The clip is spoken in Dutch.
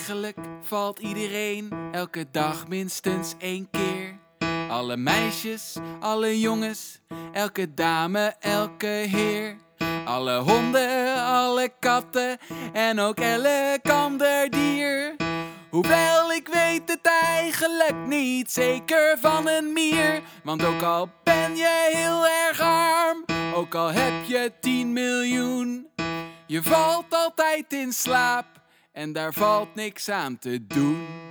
Eigenlijk valt iedereen elke dag minstens 1 keer. Alle meisjes, alle jongens, elke dame, elke heer. Alle honden, alle katten en ook elk ander dier. Hoewel ik weet het eigenlijk niet zeker van een mier. Want ook al ben je heel erg arm, ook al heb je 10 miljoen. Je valt altijd in slaap en daar valt niks aan te doen.